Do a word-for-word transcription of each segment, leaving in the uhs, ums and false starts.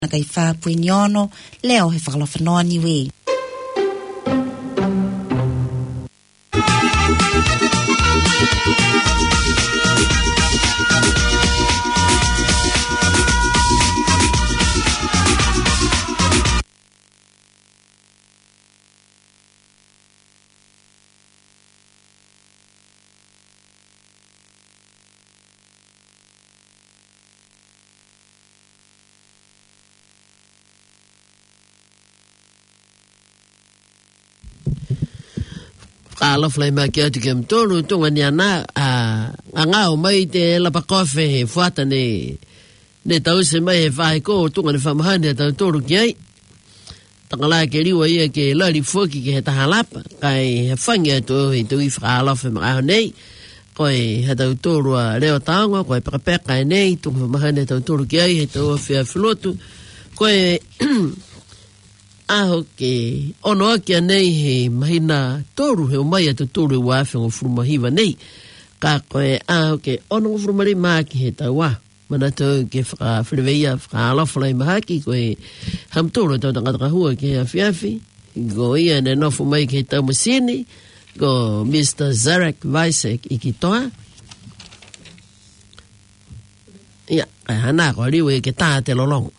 na kai fa puiniono leo he whakalawhanoa ni we. Ala flai ma kia tu kem tonu tunga ni ana a anga o mai te la pakofe he fuata ne ne tau se mai he vai ko tunga ne famahani ta tonu kiai tangala ke riwa ia ke la ri foki ke he tahalapa kai he fangia to he tu i ala fe ma nei koi he tau toru a leo tanga koi pekapeka nei tunga famahani ta tonu kiai he to fe flotu koi aho ke ono kia nei he mahina toru he o mai atu toru e wafe o furumahiwa nei. Ka koe aho ke ono o furumari maaki he taua. Mana tau ke whakawhireweia whakalawhalai mahaki koe ham toru tau tangataka hua ke a fiafi. Go ia ne nofu mai ke tau masini. Go Mister Zarek Weisek i ki toa. Ia, kai hana ko riwe ke taa te lolongo.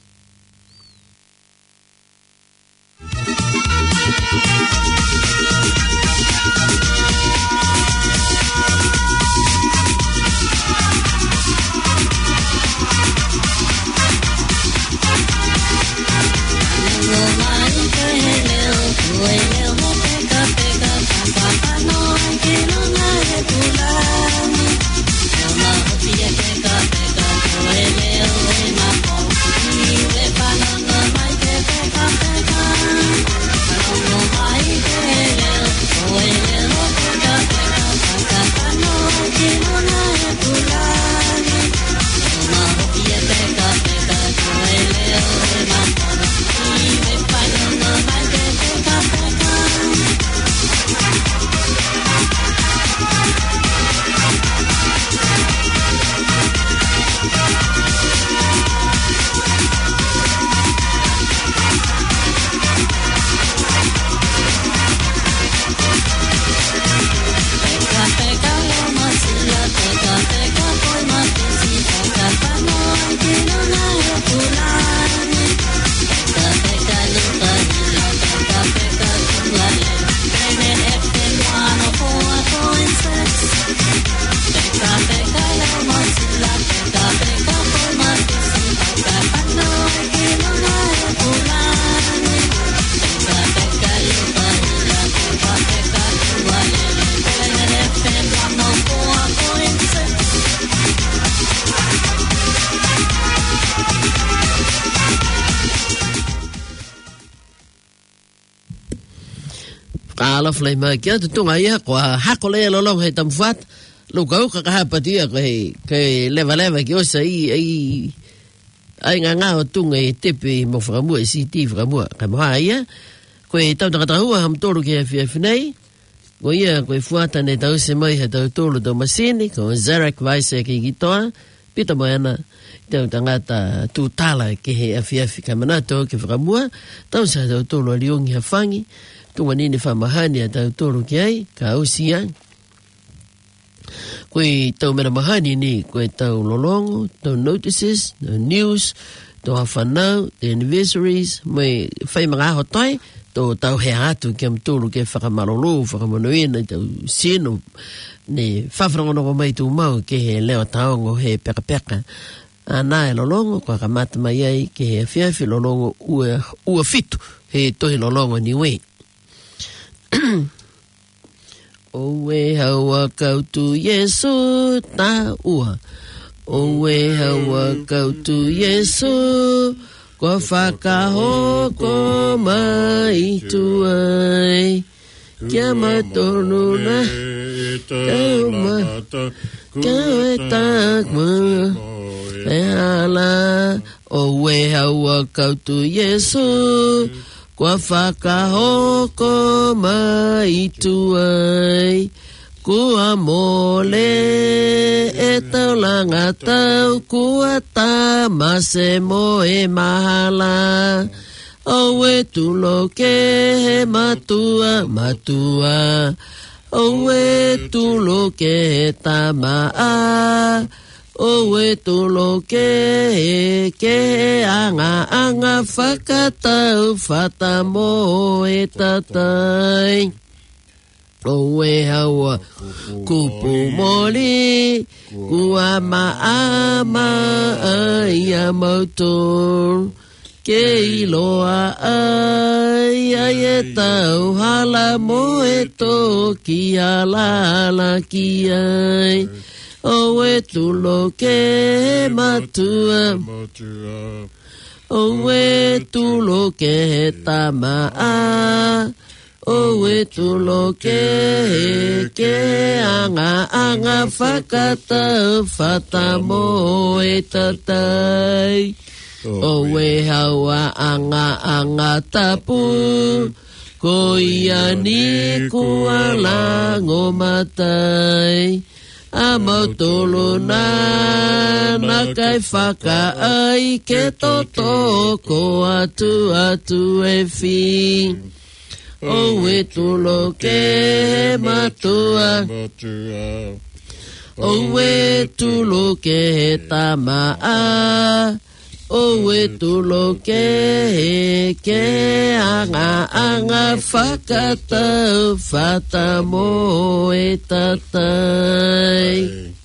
Ala flai ma kia tu tunga ia ko hako le lolong he tamfat lo kau ka ha patia ko he ke leva leva ki osa i ai ai nga nga o tunga e tepe mo framu e si ti framu ka mo ia ko e tau tanga hua ham toru ke fi fi nei ko ia ko e fuata ne tau se mai he tau toru do masini ko Zarek Weisek ki gitoa pita moana tau tanga ta tu tala ke he fi fi ka manato ke framu tau sa tau toru liong ha fangi tunga nini whamahani a tau toro ki ai, ka ausia. Koe tau mera mahani ni, koe tau lolongo, tau notices, tau news, tau hawhanau, the anniversaries, mai whai mga aho tai, tau tau he atu ki am toro ke whakamarolo, whakamonoina, tau sino, ne whawharangono mai tu mau ke he leo taongo he peka peka. Ana e lolongo, koe ka mata mai ai ke he fiafi lolongo ua, ua fitu, he tohi lolongo ni wei. Owe hawa kautu Yesu ta ua. Owe hawa kautu Yesu kwa whakahoko mai tuai. Kia matonu na kauma kia takma e ala. Owe hawa kautu Yesu kwa whakahoko mai tuai. kua mole e tau langa tau kua ta mase mo e mahala o e tulo ke he matua matua o e tulo ke he tamaa o e tulo ke he ke he anga anga whakatau whata mo e tatai o e haua kupu moli kua maama ai a mautor ke iloa ai ai e tau hala mo e to ki alala ki ai o e tulo ke matua o e tulo ke tamaa o e tulo ke ke anga anga whakata whata mo e tatai o e haua anga anga tapu ko ia ni kua lango matai a mautolo na na kai whaka ai ke toto ko atu atu e fi o e tulo ke matua o e tulo ke tamaa o e tulo ke ke anga anga whakata whata mo e tatai.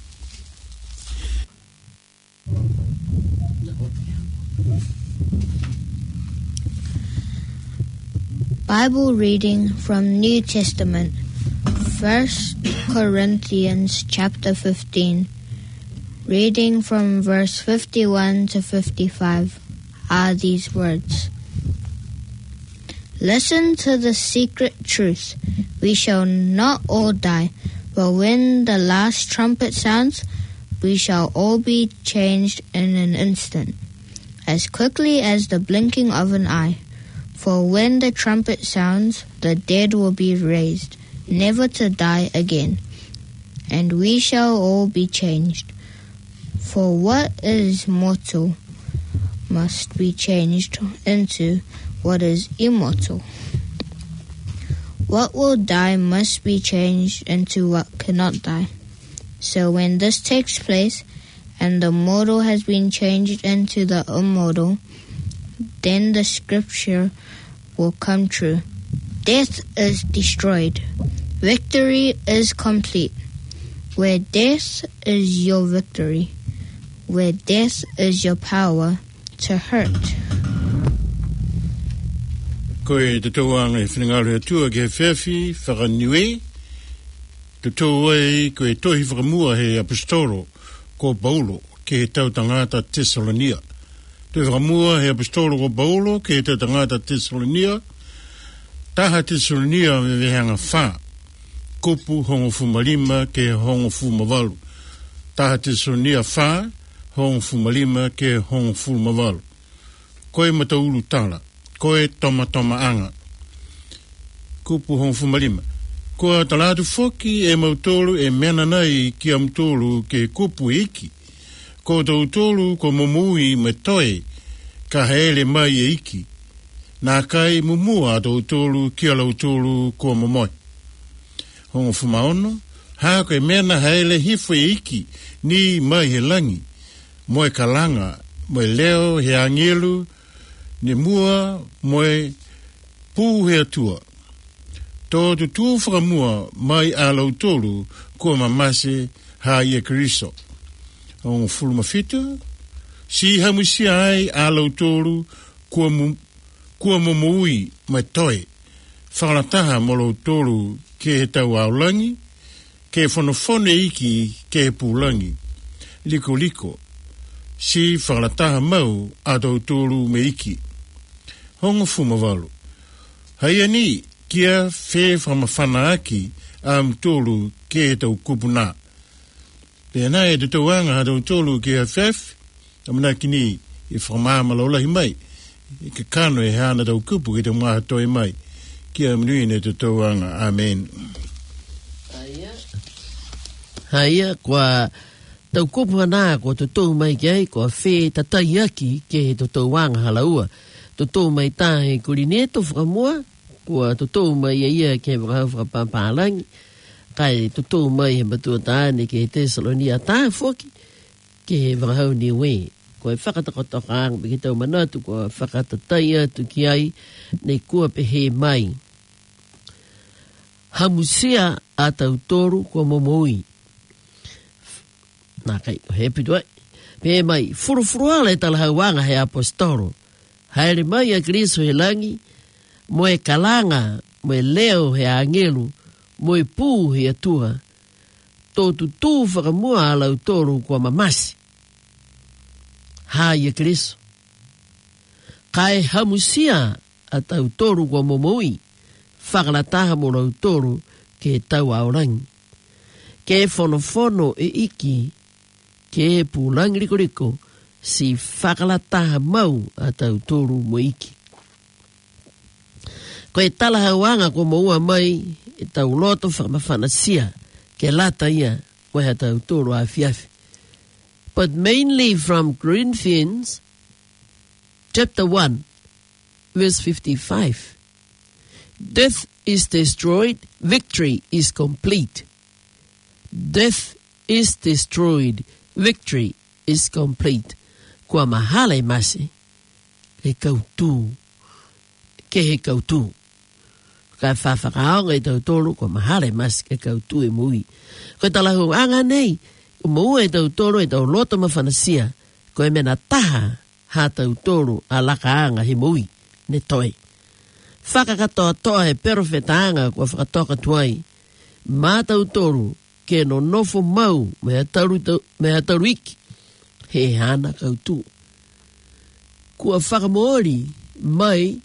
Bible reading from New Testament, First Corinthians chapter fifteen. Reading from verse fifty-one to fifty-five are these words. Listen to the secret truth. We shall not all die, but when the last trumpet sounds, we shall all be changed in an instant, as quickly as the blinking of an eye. For when the trumpet sounds, the dead will be raised, never to die again, and we shall all be changed. For what is mortal must be changed into what is immortal. What will die must be changed into what cannot die. So when this takes place, and the mortal has been changed into the immortal, then the scripture will come true. Death is destroyed. Victory is complete. Where death is your victory, where death is your power to hurt. Koe te tauanga e whenengaru atua ke whewhi, whakaniwe. Te tauai koe tohi whakamua he apostolo ko Paulo ke he tau tangata Thessalonia. Te whakamua he apostolo ko Paulo ke he tau tangata Thessalonia. Taha Thessalonia me vehanga wha. Kupu hongo fumalima ke hongo fumavalu. Taha Thessalonia wha. Hong fumalima ke hong fulmavalu. Koe mataulu tala. Koe toma toma anga. Kupu hong fumalima. Koe talatu foki e mautolu e mena nai ki amtolu ke kupu iki. Ko tautolu ko mumui me toi ka hele mai e iki. Nā kai mumua tautolu ki alautolu ko momoi. Hong fumaono. Hako e mena hele hifo e iki ni mai he langi. Moe kalanga, moe leo he angelu, ne mua, moe pū he atua. Tō tu tū whakamua mai a lautolu kua mamase ha ia kariso. O ngā fulmawhitu, si hamusia ai a lautolu kua, mu, kua mumui mai toi. Whakalataha mo lautolu ke he tau aulangi, ke whanofone iki ke he pūlangi. Liko liko. Si whakalataha mau a tau tōru me iki. Hongo fumavalu. Haia ni kia whē whamawhana aki a mtōru ke tau kupuna. Pēnā e te tauanga a tau tōru ke a whēf, amana kini i whamama laulahi mai. I ka kano e hana tau kupu ke te maha toi mai. Kia mnui ne te tauanga. Amen. Aia. Haia, kua tau kupu ana, kua tutou mai kei, kua whē tatai aki ke tutou wanga halaua. Tutou mai tā he kurineto whakamua, kua tutou mai ia ke wakahau whakapāpālangi, kai tutou mai he matua tāne ke Thessalonia tā whoki, ke wakahau ni we. Kua whakatakotokaang, ki tau manatu, kua whakatatai atu ki ai, nei kua pehe mai. Hamusia a tau toru kua momoi. Nā kai, he pitua. Pehe mai, furufuruala e talahauanga he apostolo. Haere mai a Kristo he langi, moe kalanga, moe leo he angelu, moe pū he atua, tō tutū whakamua a lau toru kua mamasi. Hai a Kristo. Kai hamusia a tau toru kua momoi, whakalataha mo lau toru ke tau aorangi. Ke fonofono e iki, ke pūlangi riko riko, si whakalataha mau a tau toru mo iki. Ko e talahauanga ko maua mai e tau loto whakamawhanasia ke lata ia ko he tau toru a fiafi. But mainly from Corinthians chapter one verse fifty-five. Death is destroyed, victory is complete. Death is destroyed, victory is complete. Kua mahale masi, he kautu, ke he kautu. Ka whawhakaonga i tau tolu, kua mahale masi, ke kautu e mui. Ko talahu anga nei, umua e tau tolu e tau loto mawhanasia, ko e mena taha ha tau tolu a lakaanga he mui, ne toi. Whakakatoa toa he perofetaanga kua whakatoka tuai, mā tau tolu, ke no nofo mau, mea tauru, mea tauru iki, he hana kautu. Kua whakamoori mai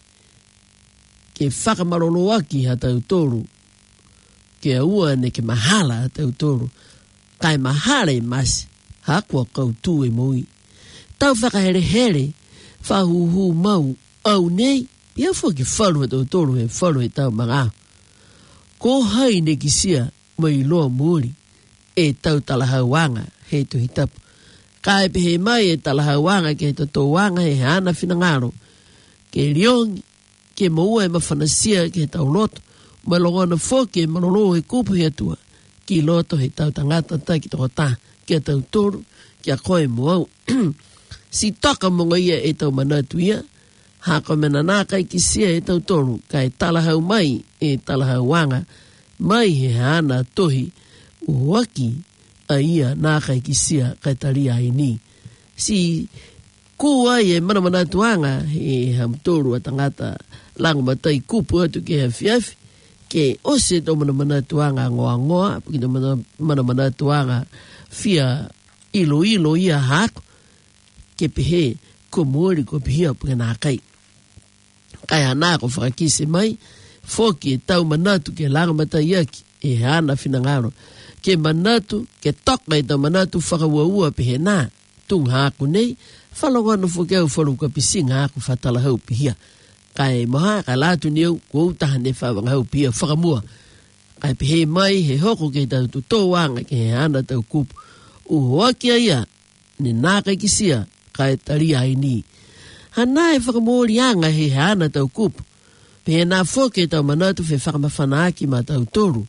ke whakamaroloaki ha tau toru, ke aua ne ke mahala ha tau toru, kai mahale masi, ha kua kautu e mui. Tau whakahere-here, whahuhu mau, au nei, pia fua ki whalu ha tau toru he whalu he tau mga. Ko hai ne ki sia mai loa moori, e tau talahauanga he tuhitapu. Kai pehe mai e talahauanga ke to tōwanga he hana whinangaro. Ke riongi, ke maua e mawhanasia ke tau loto, mai longona whoke e manolo he kupu he atua, ki loto he tau tangata tai ki toko tā, ke tau toru, ki a koe moau. Si toka monga ia e tau manatu ia, hako mena nākai ki sia e tau toru, kai talahau mai e talahauanga, mai he hana tohi, uwaki, a ia nā kai ki sia kai taria ai ni. Si kua e mana mana tuanga he hamtoru a tangata langu matai kupu atu ke he fiafi ke ose to mana mana tuanga ngoa ngoa pukita mana mana tuanga fia ilo ilo ia hako ke pehe ko mori ko pihia puke nā kai. Kai hana ko whakakise mai foki e tau manatu ke langu matai aki e hana finangaro ke manatu, ke toka i tau manatu whakauaua pehe nā, tung hāku nei, whalongano whakau whaluka pisinga hāku whatalahau pihia. Kai moha, kai lātu niu, ko utaha ne whawangahau pihia whakamua. Kai pehe mai, he hoko ke tau tutouanga ke he ana tau kupu. Uhoa kia ia, ne nākai kisia, kai taria ai ni. Hana e whakamori anga he he ana tau kupu. Pehe nā whoke tau manatu whe whakamawhanaaki ma tau toru.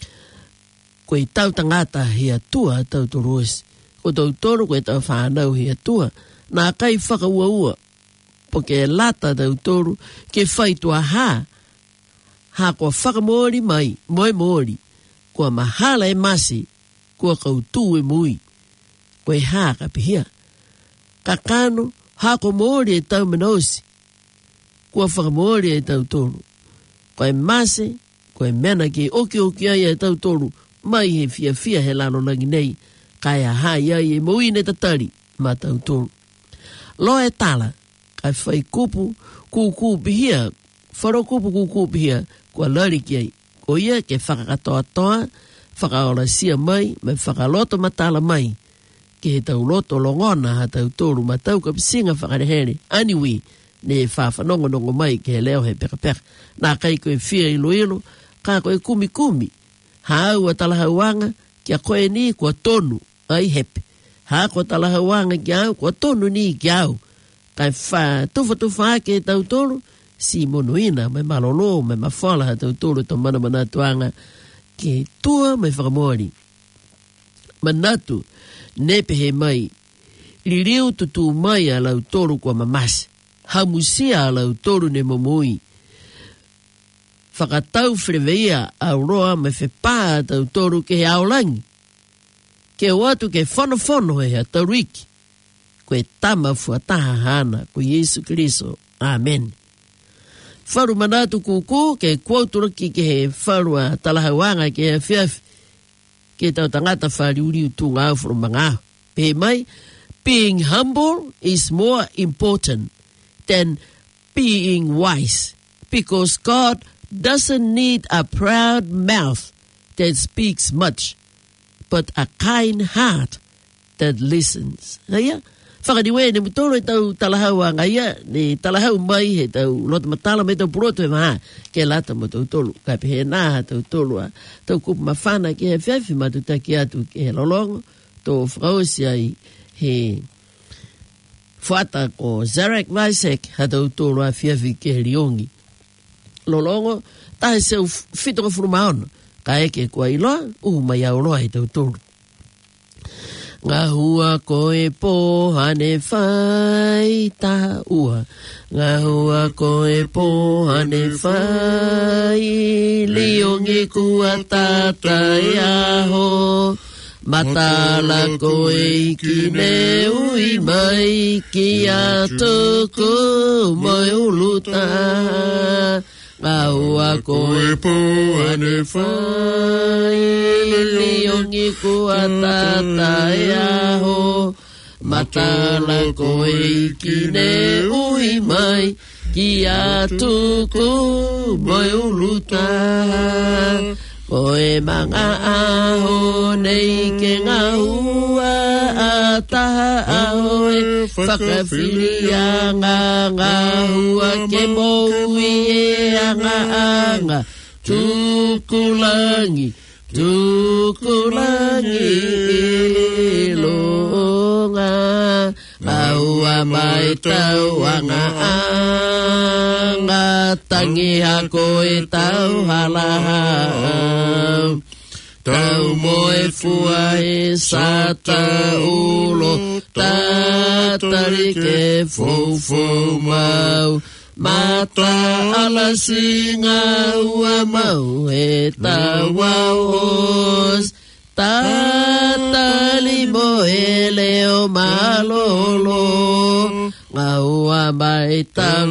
Ko i tau tangata he atua tau toroesi. Ko tau toru ko i tau whanau he atua. Nā kai whakaua ua. Po ke lata tau toru ke whaitua ha. Ha kua whakamori mai, moe mori. Kua mahala e masi, kua kautu e mui. Ko i ha ka pihia. Ka kano, ha ko mori e tau menosi. Kua whakamori e tau toru. Ko i masi, ko i mena ke oki oki ai e tau toru. Mai he fia fia he lano langi nei, kaya hai ai e mui ne tatari, ma tau tolu. Lo e tala, kai whai kupu, kuku pihia, wharo kupu kuku pihia, kua lari ki ai, ko ia ke whakakatoa toa, whakaora sia mai, me whakaloto matala mai, ke he tau loto longona ha tau tolu, ma tau ka pisinga whakarehere, anyway, ne whawhanongo nongo mai, ke he leo he peka peka, nā kai koe fia ilo ilo, kā koe kumi kumi, hau a talahauanga, ke kia koe ni kua tonu ai hepe. Ha ko talaha wanga ki au, kua tonu ni ki au. Kai wha, tufa tufa ke tau tolu, si monuina, mai malolo, mai mawhala ha tau tolu to mana mana tuanga, ke tua mai whakamori. Manatu, nepe he mai, li riu tutu mai a lau tolu kua mamasi. Hamusia a lau tolu ne momui. Whakatau whireweia au roa mai whepaa tau tolu ke he aolangi. Ke watu ke whono whono he a tauriki. Koe tama fuataha hana ko Yesu Kristo. Amen. Wharu manatu kuku ke kuauturaki ke he wharu a talahawanga ke he whiawhi. Ke tau tangata whari uriu tu ngāu from mangāu. Pe mai, being humble is more important than being wise. Because God doesn't need a proud mouth that speaks much, but a kind heart that listens. Haya, whakaniwe ne mutoro e tau talahau a ngaia, ne talahau mai he tau lota matala me tau puroto e maha, ke lata mo tau tolu, kai pehe nāha tau tolu a, tau kupu mawhana ke he whiawhi matuta ki atu ke he lolongo, tō whakausi ai he whata ko Zarek Vaisek ha tau tolu a whiawhi ke he riongi. Lolongo, tahe seu whito ka furumaona, ka eke kua iloa, uhu mai au loa he tau tolu. Ngā hua koe pohane whai taha ua. Ngā hua koe pohane whai liongi kua tātai aho. Matala koe ki ne ui mai ki a tuku mai uluta. Ngā hua koe pohane whai liongi kua tātai aho. Matala koe ki ne ui mai ki a tuku mai uluta. Koe manga aho nei ke ngā hua a taha aho e whakawhiri a ngā ngā hua ke moui e a ngā anga. Tukulangi, tukulangi e longa. Aua mai tau anga anga. Tangi hako e tau halaha. Tau moe fua e sata ulo. Tatari ke fofo mau. Mata ala singa ua mau e tawa os. Tatali mo e leo malolo. Ngaua mai tau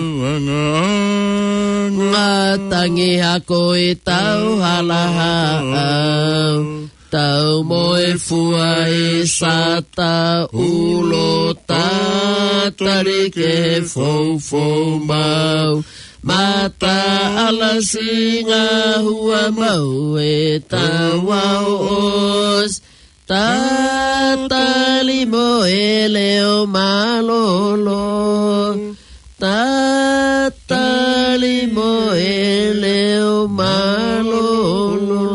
ngā tangi hako e tau halaha. Tau moe fua e sata ulo. Tatari ke fofo mau. Mata ala singa hua mau e tawa os. Tatali mo e leo malolo. Tatali mo e leo malolo.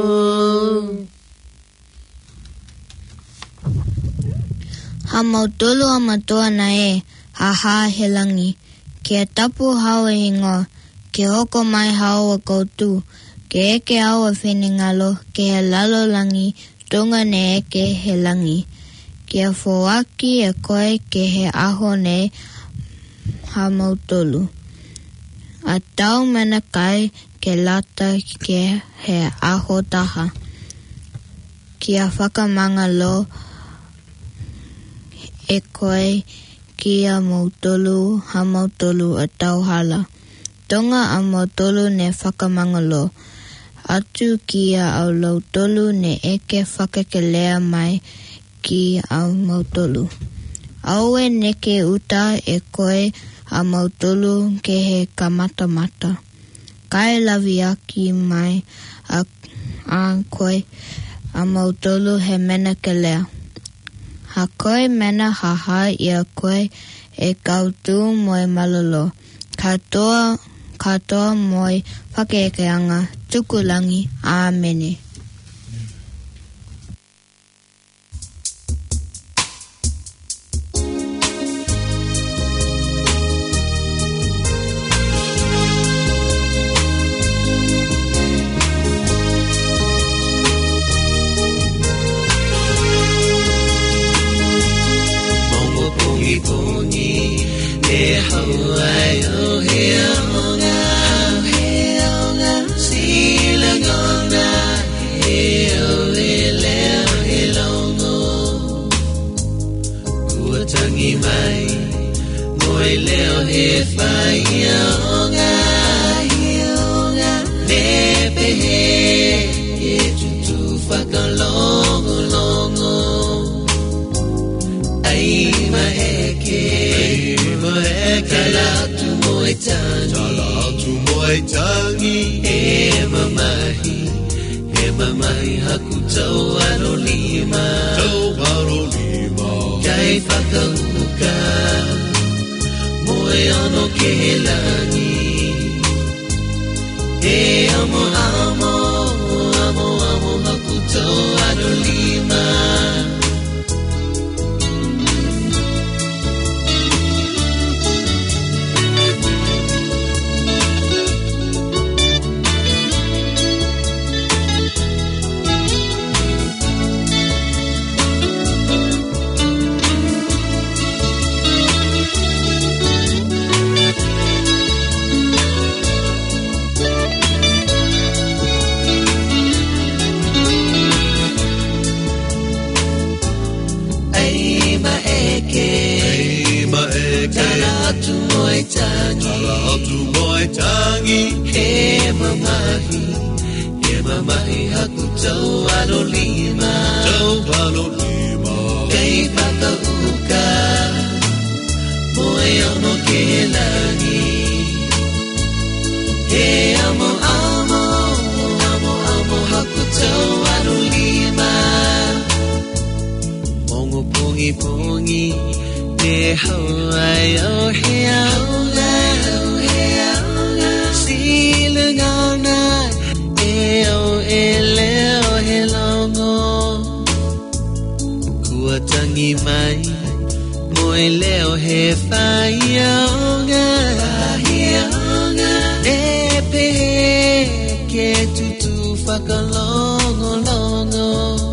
Ha mautolo a matoa na e, ha ha he langi. Ke tapu hawa hingo, ke hoko mai hawa koutu, ke eke hawa whenengalo, ke he lalo langi, tunga ne eke he langi. Ke fōaki e koe ke he aho ne ha mautolu. A tau mana kai ke lata ke he aho taha. Kia whakamangalo e koe kia mautolu ha mautolu a tauhala. Tonga a mautolu ne whakamangalo. Atu kia au lautolu ne eke whakakelea mai ki au mautolu. Aue neke uta e koe a mautolu ke he kamatamata. Kai lavi aki mai a, a koe a mautolu he mena kelea. Ha koe mena haha i a koe e kautu moe malolo. Katoa, katoa moe whakekeanga tukulangi. Āmene. ai o he onga he onga sila ngona he o he leo he longo kua tangi mai ngoi leo he whai onga he onga nepe he he tutu whakalongo longo ai ma eke ma eke tala tu moi tangi tala tu moi tangi e mamahi e mamahi haku tau alo lima tau alo lima kai whakauka moe ano ke langi e amo amo amo amo haku tau alo lima tu moi tangi tala tu moi tangi he mamahi he mamahi haku tau alo lima tau alo lima kei whakauka moe ono ke langi he amo amo amo amo haku tau alo lima mongo pongi pongi ne hawai oh he aula oh he aula sila ngana e o ele o he longo kua tangi mai moe leo he whai aunga he aunga e pe ke tutu whakalongo longo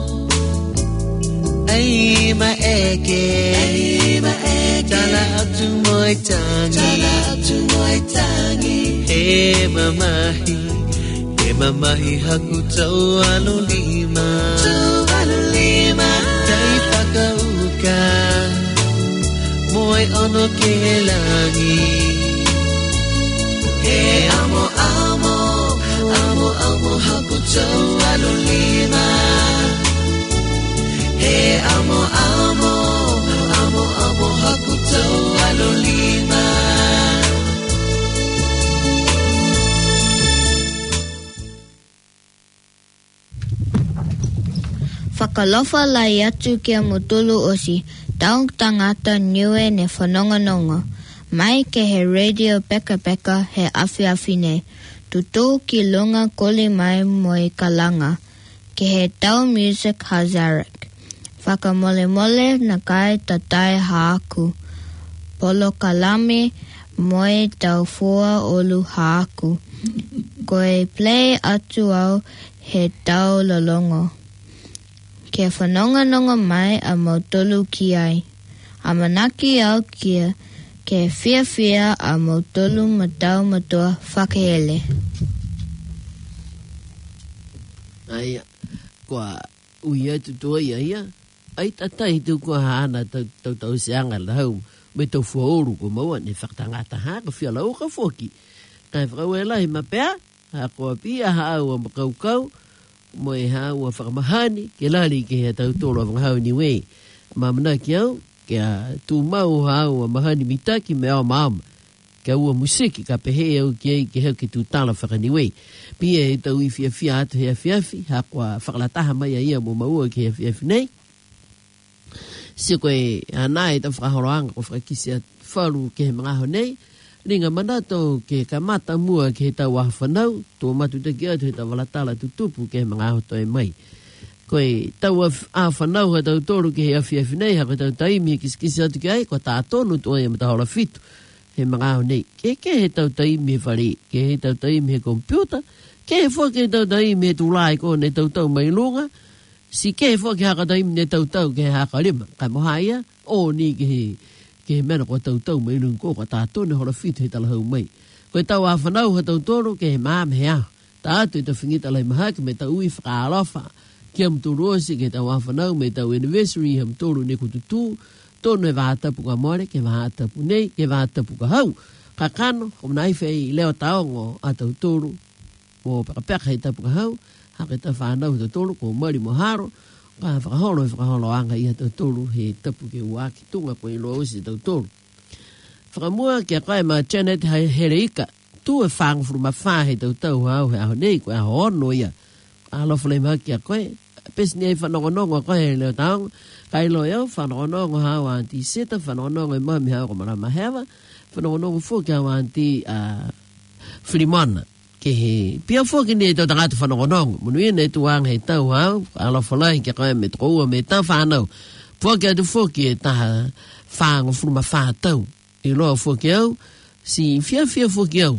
ai ma eke tala atu moi tangi tala atu moi tangi he mamahi he mamahi haku tau alo lima tau alo lima kai whakauka moi ono ke langi he amo amo amo amo haku tau alo lima he amo amo amo amo haku tau alo lima Whakalofa lai atu kia mutulu osi taung tangata niue ne whanonganonga mai ke he radio peka peka he awhi awhi nei tutu ki lunga koli mai moi kalanga ke he tau music Hazarik whakamole mole na kai tatai haaku. Polo kalame moe tau fua olu haaku. Koe play atu au he tau lolongo. Ke whanonga nonga mai a mautolu ki ai. A manaki au kia ke fia fia a mautolu matau matua whakehele. Ai, kua uia tutua ia ia. Ai tatai tu kua haana tau tau seanga lau. Me tau fuaoru ko maua ne whakatangata haka fia lau ka foki. Kai whakawela hi mapea. Ha kua pia hau a makaukau. Moe hau a whakamahani. Ke lari ke hea tau tolo a wangahau ni wei. Mamana ki au. Ke a tu mau hau a mahani mitaki me au maama. Ke ua musiki ka pehe au ki ei ke hau ki tu tala whakaniwei. Pia e tau i fia fia atu hea fiafi. Ha kua whakalataha mai a ia mo maua ki hea fiafi nei. Si koe anai ta whakahoroanga ko whakakisi a wharu ke he mga honei. Ringa manato ke kamata mua ke he tau whanau. Tō matu te kia tu he tau walatala tutupu ke he mga hoto e mai. Koe tau a whanau ha tau tōru ke he awhi awhi nei. Hako tau taimi he kiskisi atu ki ai. Ko tā tonu tō e mata hola fitu. He mga honei. Ke ke he tau taimi he whare. Ke he tau taimi he kompiuta. Ke he fua ke he tau taimi he tūlai ko ne tau tau mai lunga. Si ke he fua ke haka taimi ne tau tau ke he haka lima. Kai mohaia. O ni ke he ke mena ko tau tau mai lung ko ka tātou ne hora fitu he tala hau mai. Koe tau a whanau ha tau toro ke he maa me hea. Tā atu i ta whingita lai maha ke me tau ui whakaalofa. Kia mturosi ke tau a whanau me tau anniversary ha mtoro ne kututu. Tono e wātapu ka more ke wātapu nei ke wātapu ka hau. Ka kano, o nai whei leo taongo a tau toro. O pakapeka hei tapu ka hau. Hake ta whanau tau toro ko mari mo haro. Ka whakaholo e whakaholo anga i a tau toro he tapu ke uaki tunga ko i loa usi tau toro. Whakamua kia koe ma Janet Hereika. Tu e whangfuru ma whahe tau tau hau he aho nei koe aho ono ia. Alofa le maha kia koe. Pesni ai whanongonongo koe he leo taongo. Kai lo eu whanongonongo hau anti seta. Whanongonongo e mami hau ko marama hewa. Whanongonongo fōki hau anti uh, Filimona. Ke he pia fōki ni e tau tangatu whanongonongo. Munu ina e tuang he tau hau. Alofa lai kia koe me tokoua me tau whanau. Fōki atu fōki e taha whango furuma whātau. I loa fōki au. Si fia fia fōki au.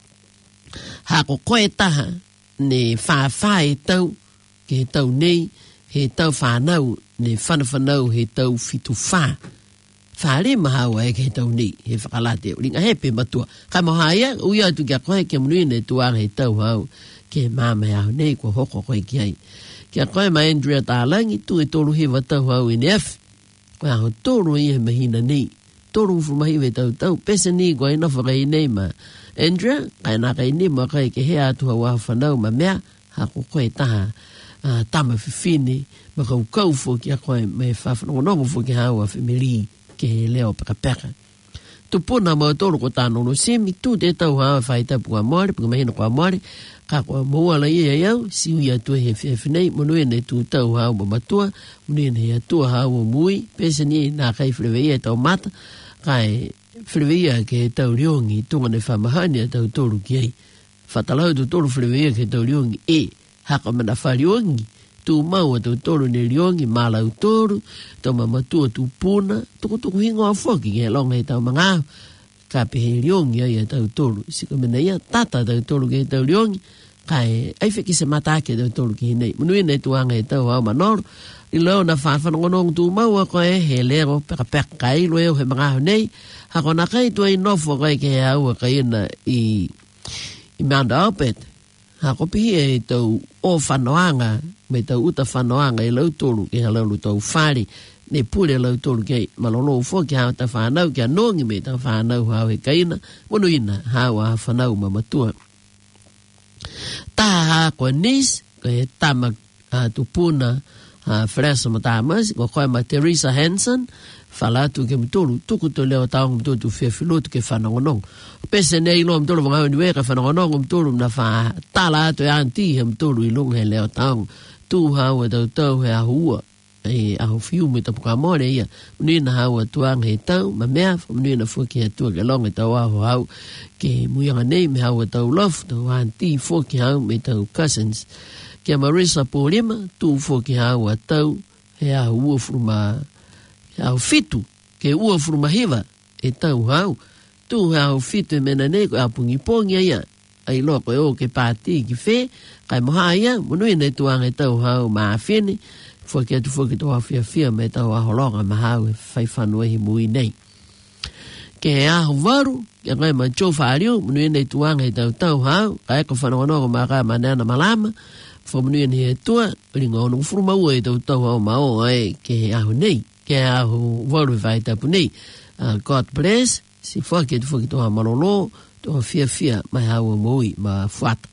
Hako koe taha ne whāwha e tau. Ke he tau nei. He tau whanau. Ne whanawhanau he tau fitu wha. Whare mahau e ke he tau nei. He whakalate. Ringa hepe matua. Kai mohaya. Ui atu kia koe ke munuine tuang he tau hau. Ke māma hau nei ko hoko koe ki ai. Kia koe ma Andrea Tālangi. Tu e tolu hewa tau hau in F. Koe aho tolu i he mahina nei. Tolu fumahi we tau tau. Pese ni koe ina whakai nei ma. Andrea. Kai nā kai ni ma kai ke he atu hau aho whanau ma mea. Hako koe taha. Uh, tama whiwhine, ma kau kau fōki a koe me whawhanongonongo fōki hau a whemiri ke he leo pekapeka. Tupuna mau tōru ko tānono semi, tū te tau hau a whaitapu a moare, puka mahina ko a moare, ka koa mauala ia iau, si ui atua he whiwhinei, monue ne tū tau hau ma matua, monue ne he atua hau o mui, pesa ni nā kai whiwhia tau mata, kai whiwhia ke he tau riongi, tunga ne whamahani a tau tōru ki ai. Whatalau tu tōru whiwhia ke tau riongi e, haka mana whariongi, tu mau a tau toro ne riongi, malau toro, tau mamatua tu puna, toko toko hingo a whoki, ke longa he tau mangau, ka pe he riongi ai a tau toro, sika mena ia, tata tau toro ke he tau riongi, kai ai wheki se matake tau toro ki hinei, munui nei tuanga he tau hau manoro, i leo na whawhanongonong tu mau a koe, he lero, peka peka kai, lo eo he mangau nei, hako na kai tu ai nofo kai ke he au a kai ina i, i Mount Albert, ha kopi e tau o whanoanga, me tau uta whanoanga e lau tolu ke ha lau tau whare, ne pule lau tolu ke malolo ufo ki hao ta whanau, ki a nongi me ta whanau hao he kaina, mono ina hao a whanau mamatua. Tā ha koe nis, ko he tama uh, tupuna uh, Fresa ma tāmasi, ko koe ma Teresa Hansen, whalatu ke mtolu, tuku to leo taong mtolu tu whiawhilotu ke whanongonong. Pese nei ilo mtolu wangau niwe ka whanongonong mtolu na wha tala atu e anti he mtolu i lunga he leo taong. Tu hau e tau tau he ahua, e aho fiu me tapu ka more ia. Munina hau a tuang he tau, ma mea, munina fuki he tua ke longa tau aho hau, ke muianga nei me hau a tau lof, tau anti fuki hau me tau cousins. Ke Marisa Polima, tu fuki hau a tau, he ahua fruma, au fitu, ke ua furumahiwa, e tau hau, tu hau fitu e mena nei, ko a pungipongi ia, ai loko e o ke pāti ki whē, kai moha ia, munui nei tuang e tau hau maa whine, fuaki atu fuaki toa whia whia me tau aholonga ma hau e whaiwhanua hi mui nei. Ke he aho waru, ke kai ma Joe Whāriu, munui nei tuang e tau tau hau, kai ko whanongonogo ma kai manana malama, fo munui nei he tua, ringa ono furumaua e tau tau hau ma o ai, ke he aho nei. Ke ahu waru vai tapu nei. Uh, God bless, si whake tu whake toha malolo, toha fia fia mai haua moui ma whata.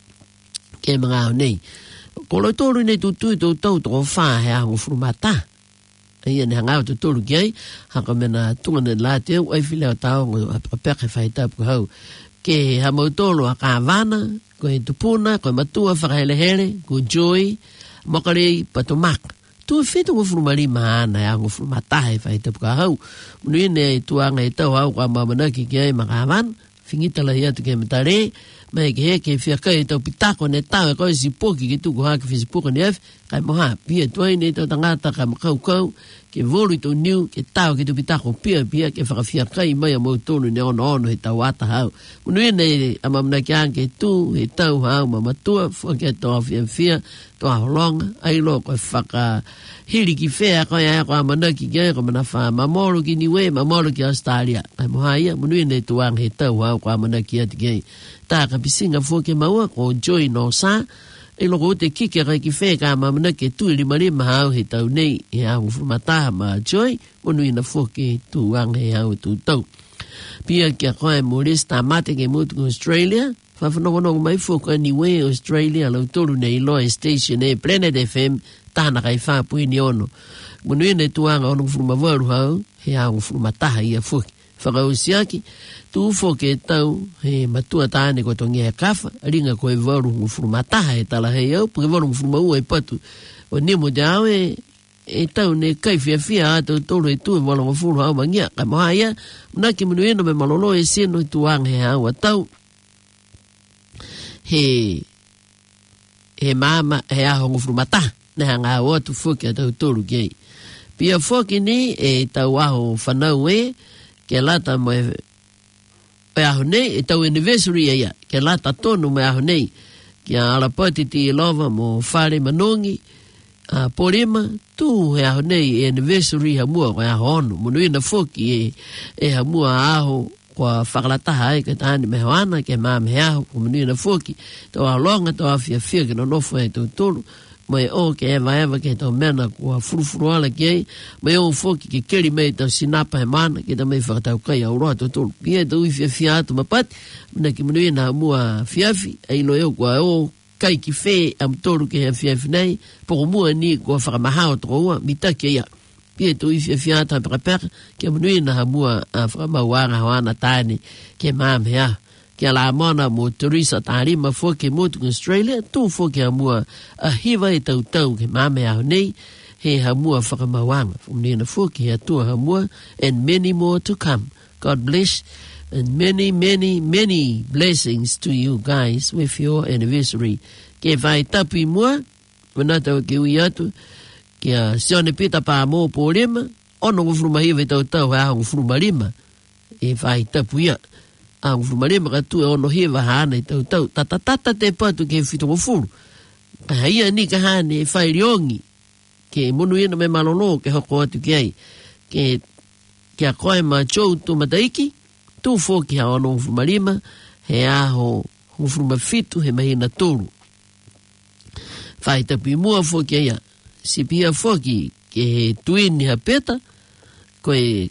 Ke mga ahu nei. Kolo tolu nei tu tui tau tau toko wha he ahu furumata. Ia ne hangau tu tolu ki ai, haka mena tunga ne la te au, ai whileo tau ngu apeke whai tapu hau. Ke ha mau tolu a ka vana, koe tupuna, koe matua whakahelehele, ko joy, mokarei patumaka. Tu fetu ngo furumari maana ya ngo furumatahe fai te puka hau. Munu ine tuanga e tau hau kwa mamanaki ki ai makawan. Fingita la hiatu ke matare. mai ke he ke fia kai tau pitako ne tau e koe si poki ke tuku hake fisi poka ni efi, kai moha pia tuai ne tau tangata kai makau kau, ke volu i tau niu, ke tau ke tu pitako pia pia ke whakawhia kai mai a mau tonu ne ono ono he tau ata hau. Munuia nei amamna ki anke tu, he tau hau mamatua, fuake toa fia fia, toa holonga, ailo koe whaka hiri ki whea koe aia koe amana ki gai, koe mana wha mamoro ki niwe, mamoro ki Australia. Kai moha ia, munuia nei tuang he tau hau koe amana ki ati gai. Tā ka pisinga fuake maua ko Joy no sa, e loko te kike kai ki whea ka mamana ke tu lima lima hau he tau nei, e hau fumataha ma Joy, munuia na fuake tuang he hau tu tau. Pia kia koe Morista mate ke mutu ko Australia, whawhanongonongo mai fuku anyway Australia, lau tolu nei loe station e Planet F M, tāna kai whapui ni ono. Munuia nei tuanga ono furuma waru hau, he hau furumataha ia fuki. Whakausiaki, tu fuke tau, he matua tāne ko tongi he kafa, ringa koe waru furumataha e tala hei au, puke waru furuma ua e patu. O nimo te au e, e tau ne kai fia fia a tau tolu e tu e walonga furu hau mangia, kai moha ia, mnaki munuia no me malolo e sino i tuanga he hau a tau, he he mama he ahongo frumata ne hanga o tu fuki tau tolu gei pia fuki ni e tau aho whanau e ke lata mo e aho nei e tau anniversary e ia ke lata tonu mo aho nei ki a alapati ti lova mo whare manongi a porima tu he aho nei e anniversary ha mua ko e aho ono munuina fuki e e ha mua aho kwa whakalataha e ka tāni me hoana ke maa me aho ko manu na fuki tau alonga tau awhia whia ke no nofo e tau tolu mai o ke ewa ewa ke tau mena kua furufuru ala ki ei mai o fuki ke keri mei tau sinapa he mana ke tau mei whakatau kai au roa tau tolu pia tau i whia whia atu mapati muna ki manu na mua whiafi e ilo eo kua o kai ki whee am tolu ke he whiafi nei poko mua ni kua whakamahao toko ua mitaki ia pia tu i fia fia ta prepare ke munui na hamua a frama wanga wana tani ke mam hea ke la mona mo Teresa tari ma fo ke mo tu Australia tu fo ke hamua a hiva e tau tau ke mam hea nei he hamua frama wanga munui na fo ke tu hamua and many more to come. God bless and many many many blessings to you guys with your anniversary ke vai tapi mo manata ke uiatu kia sione pita pa mo po lima, ono ngufuruma hiva tau tau hea ngufuruma lima, e vai tapu ia, a ngufuruma lima ka tu e ono hiva haana i tau tau, tata tata te patu ke fito ngufuru, ka ia ni ka haane e whai riongi, ke munu ina me malolo ke hoko atu ki ai, ke kia koe ma chou tu mataiki, tu fo ki ha ono ngufuruma lima, he aho ngufuruma fitu he mahina toru. Whai tapu i mua fo ki ia, si pia foki ke he tuini ha peta koe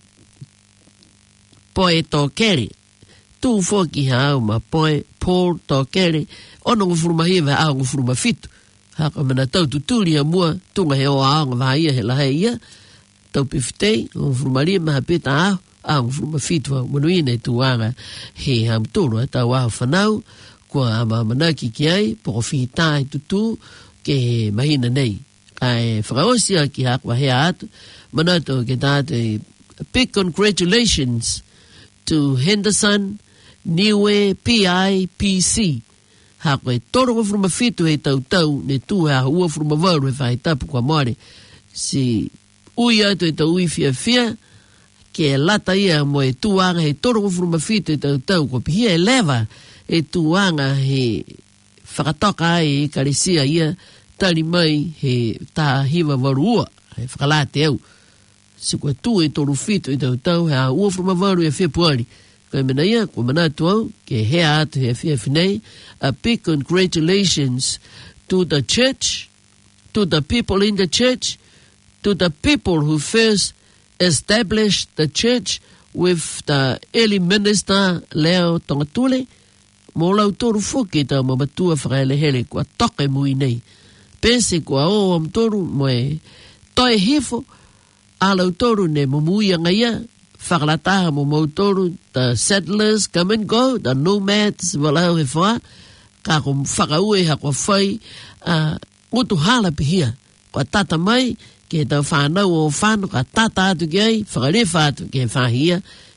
poe tokere tu foki ha au ma poe Paul tokere ono ngufuruma hiva au ngufuruma fitu haka mana tau tuturi ha mua tunga he o aonga vaia he lahe ia tau pifitei ngufuruma lima ha peta au au ngufuruma fitu au munuina i tuanga he hamturu ha tau aho whanau kua ama manaki ki ai poko whitai tutu ke he mahina nei ai whakaosia ki hakwa hea atu manato ke tāte big congratulations to Henderson Niue P I P C hakwa e toro wafuruma fitu he tau tau ne tu hea ua furuma waru he whai tapu kwa moare si ui atu e tau ui fia fia ke lata ia mo e tuanga he toro wafuruma fitu he tau tau kwa pihia e lewa e tuanga he whakatoka ai e karisia ia tali mai he tā hiwa warua, he whakalate au. Si kua tu e toru fitu i tau tau, he a ua fruma waru e Februari. Kai mena ia, kua manatu au, ke hea atu he fia finei, a big congratulations to the church, to the people in the church, to the people who first established the church with the early minister Leo Tongatule, mo lau toru fuki tau mamatua whakaelehele kua toke mui nei. Pense kua o am toru mo e toi hifo a lau toru ne mumuia ngaia whakalataha mo mau toru the settlers come and go the nomads walau he wha ka ko whakaue ha kua whai uh, utu hala pihia kua tata mai ke tau whanau o whanu ka tata atu ki ai whakarefa atu ke whahia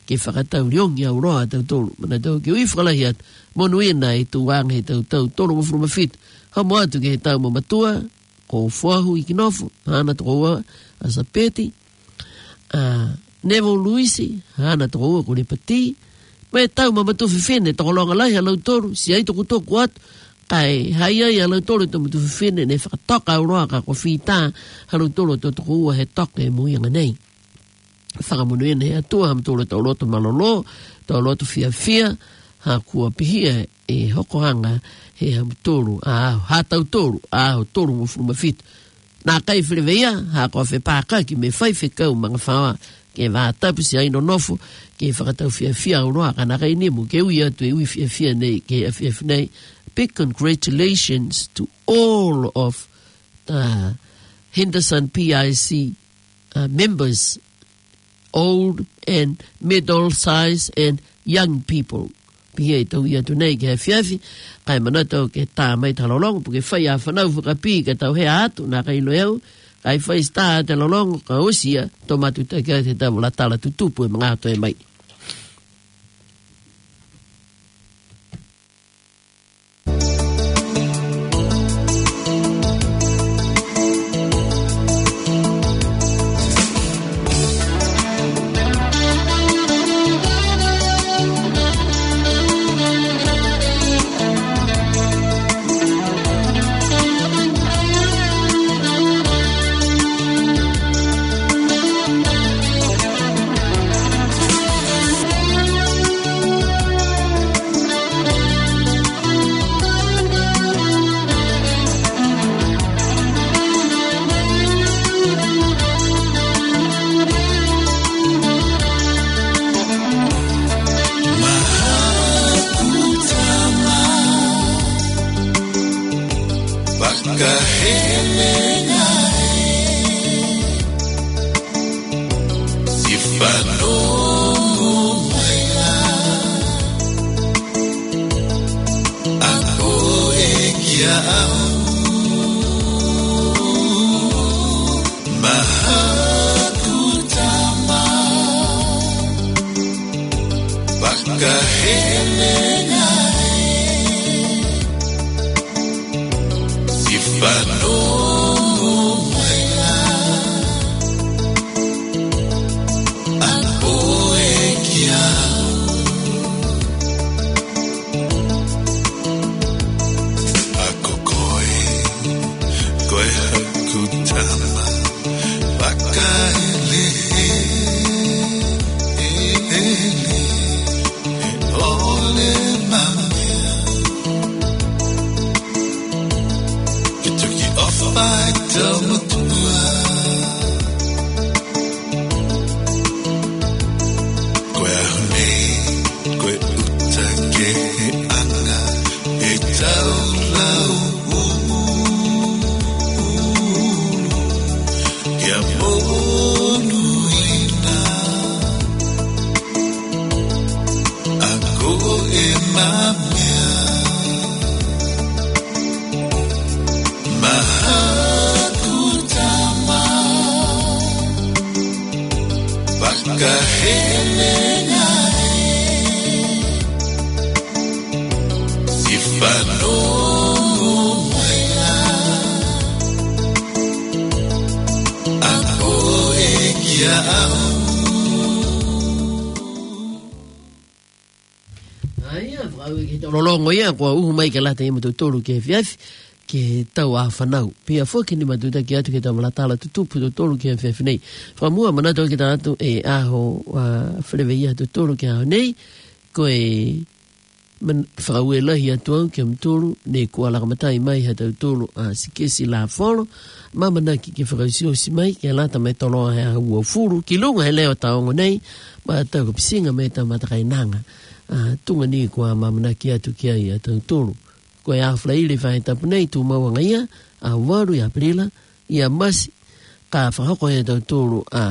ke whakatau riongi au roa tau tolu. Mana tau ke ui whakalahi atu, monu ina e tu wang he tau tau tolu mo fruma fit. Ha mo atu ke he tau mo matua, ko fuahu i kinofu, hana toko ua asa peti, uh, Neville Luisi, hana toko ua ko ni pati, me tau mo matu whiwhene, toko longa lai halau toru, si ai toko toku atu, kai hai ai halau toru to matu whiwhene, ne whakatoka au roa ka ko whita, halau toru to toko ua he toka e muianga nei. Whakamunuena he atua, ham tolu tau loto malolo, tau loto fia fia, ha kua pihia e hokohanga, he ham tolu, ah, ha tau tolu, ah, tolu mo fruma fit. Nā kai whileweia, ha kua whepaka ki me whai whekau mga whawa, ke wā tapu si aino nofu, ke whakatau fia fia au roa, ka nā kai nemu, ke ui atu e ui fia fia nei, ke a fia fia nei. Big congratulations to all of the Henderson P I C uh, members, old and middle size and young people. Pia e tau ia tu nei ke fiafi, kai mana tau ke tā mai talolongo, puke whai a whanau whakapi ke tau hea atu, nā kai lo eo, kai whai staa te lolongo, ka osia, tō matu te kia te tau la tala tutupu e mga ato e mai. Lolongo ia kwa uhu mai ke lata ima tuturu ke fiafi ke tau a whanau. Pia fwaki ni matuta ki atu ke tau malatala tutupu tuturu ke fiafi nei. Whamua manatau ki ta atu e aho wharewe ia tuturu ke aho nei. Ko e whakaue lahi atu au ke mturu ne kua lakamatai mai ha tau turu a sikesi la wholo. Mamanaki ke whakausio si mai ke lata mai toloa hea ua furu. Ki lunga he leo taongo nei. Ma tau ka pisinga mai tau matakai nanga. Uh, tunga ni kua mamana ki atu ki ai a tau tolu. Ko e awhla ili whae tapu nei tu mawanga ia, a waru i aprila, i a masi, ka whahoko e tau tolu a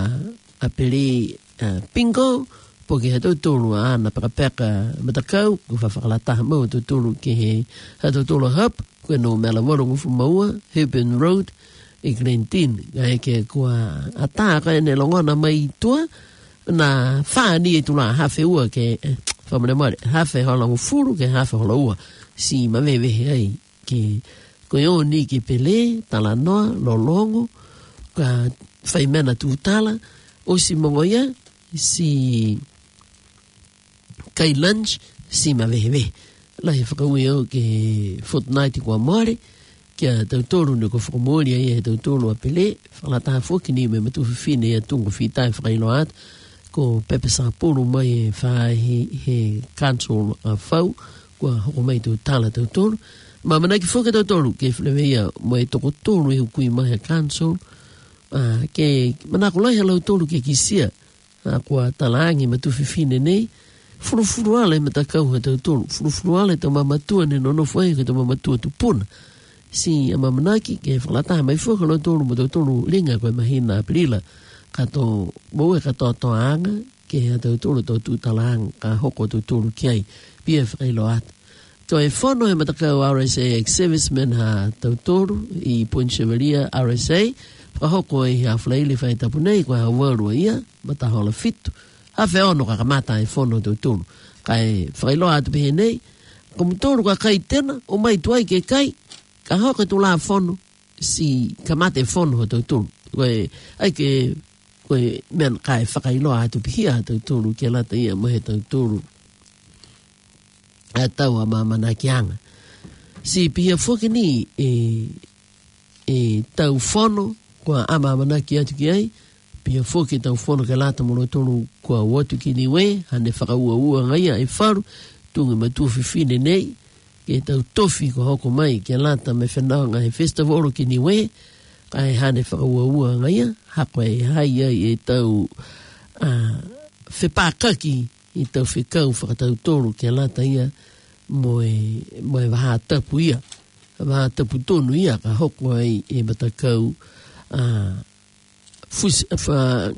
apeli uh, pingo, po ki he tau tolu a ana pakapeka matakau, ku whawhakalataha mau tau tolu ki he ha tau tolu hub, ko e no mela waru ngufu maua, Heben Road, i Glentin, ka e ke kua ataka e ne longona mai tua, na whaani e tula hawhe ua ke, whamane mare, hawhe hola furu ke hawhe hola ua, si mawewehe ai, ke koe o ni ke pele, tala noa, lolongo, ka whaimena tūtala, o si mongoia, si kai lunch, si mawehewe. Lahi whakaui au ke fortnight kua mare, kia tautoro ni ko whakamori ai e tautoro a pele, whalataha whoki ni me matu whiwhine e tungo whitai whakailo atu, ko pepe sa polo mai e whae he, he council a whau, kua hoko mai tu tala tautoro. Ma mana ki whoke tautoro, ke whleweia mo e toko toro e hukui mai a council, uh, ke manako lai halau toro ke kisia, uh, kua talaangi matu whiwhine nei, furufuru ale me takau ha tautoro, furufuru ale ta mamatua ne nono whae ke ta mamatua tu puna. Si a mamanaki ke whalataha mai whuaka lau toro mo tautoro ringa koe mahina aprila, kato moe kato toanga, ke ha tautoro tau tūtalaanga, ka hoko tautoro kiai, pia whailo ata. To e whono he matakau R S A ex-servicemen ha tautoro i Point Chevalier R S A, whakahoko e hea whaleile whai tapunei koe ha wārua ia, matahola fitu, ha wheono ka kamata e whono tautoro. Kai whailo atu pehe nei, komutoro ka kai tena, o mai tuai ke kai, ka hoka tu la whono, si kamata e whono ha tautoro. Koe, ai ke, koe men kai whakailo atu pehe ha tautoro, ke lata ia mohe tautoro. A tau a mamana kianga. Si pia whoki ni e, e tau whono kua a mamana ki atu ki ai, pia whoki tau whono ke lata mono tonu kua watu ki ni we, hane whakaua ua ngaia e wharu, tunga matuwhi whine nei, ke tau tofi ko hoko mai ke lata me whenanga he festival ki ni we, kai hane whakaua ua ngaia, hako e hai ai e tau uh, whepakaki, i tau whikau whakatau toro ke lata ia moe, moe waha tapu ia. Waha tapu tonu ia ka hoko ai e matakau uh, fus, uh,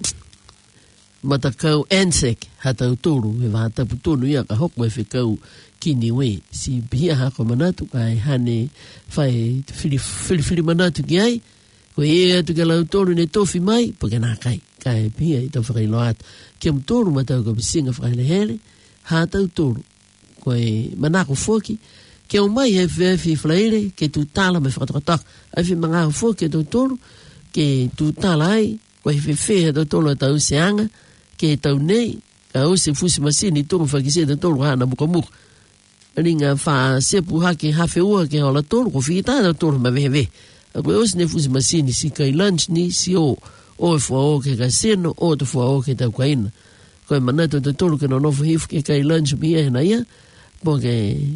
matakau ansek hatau toro e waha tapu tonu ia ka hoko e whikau kini we. Si pia hako manatu kai hane whai whiri whiri manatu ki ai, ko e atu ke lau toro ne tofi mai, po ke nā kai. Kai pia i tau whakailo atu. Kia mtoro matau ka bisinga whakaile hele, ha tau toro. Koe manako whoki, kia umai he whiwhi whalaile, ke tu tala me whakatakatak. Ai whi mangako whoki e tau toro, ke tu tala ai, koe he whiwhi he tau toro tau seanga, ke tau nei, ka ose fusi masini toro whakise tau toro hana muka muka. Ringa wha sepu hake hawhi ua ke hola toro, ko whita tau toro ma vehewe. Koe ose ne fusi masini, si kai lunch ni, si o, o e fua o ke kaseno, o te fua o ke tau kaina. Koe manatu te tolu ke no nofu hifu ke kai lunch mi e na ia, po ke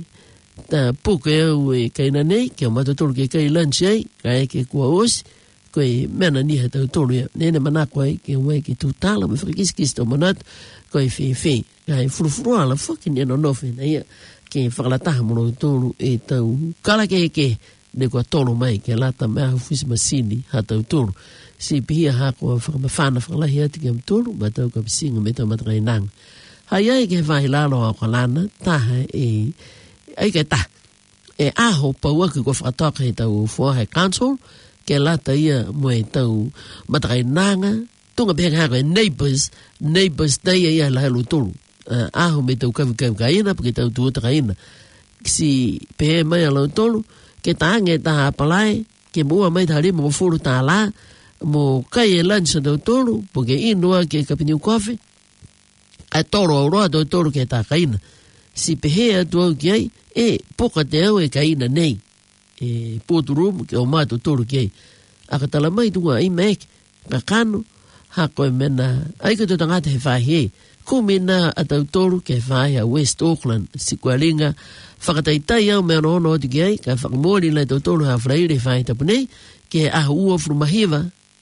ta puke au e kaina nei, ke o matu tolu ke kai lunch ei, ka e ke kua osi, koe mena niha tau tolu ia. Nene manako ai, ke ue ke tu tala, me whakiskis tau manatu, koe whi whi, ka e furufuru ala whakin e no nofu na ia, ke whakalataha mono tolu e tau kala ke ke, ne kua tolo mai, ke lata mea hufusi masini ha tau tolu. Si pia hako whakamawhana whakalahi ati ke mtoro, matau ka pisinga me tau matakai nang. Hai ai ke whahi lalo au kalana, taha e, ai ke ta, e aho pauaki ko whakatoka he tau Whoahe Council, ke lata ia mo e tau matakai nanga, tunga pia hako e neighbours, neighbours day ia la helu tolu. Uh, aho me tau kawi kawi kaina, porque tau tuota kaina. Si pehe mai alau tolu, ke taange taha apalai, ke mua mai taha lima mo furu taha la, mo kai e lunch tau toro, porque inua ke kapiniu kofi, a toro au roa tau toro ke tā kaina. Si pehea tu au ki ai, e poka te au e kaina nei, e poturumu ke o mātou toro ki ai. A ka tala mai tunga i mek, ka kano, hako e mena, ai ka tu tangata he whahi e, kumina a tau toro ke whahi a West Auckland, si kualinga, whakataitai au mea no ono atu ki ai, ka whakamori lai tau toro ha whaire whahi tapu nei, ke aha ua furu mahiwa,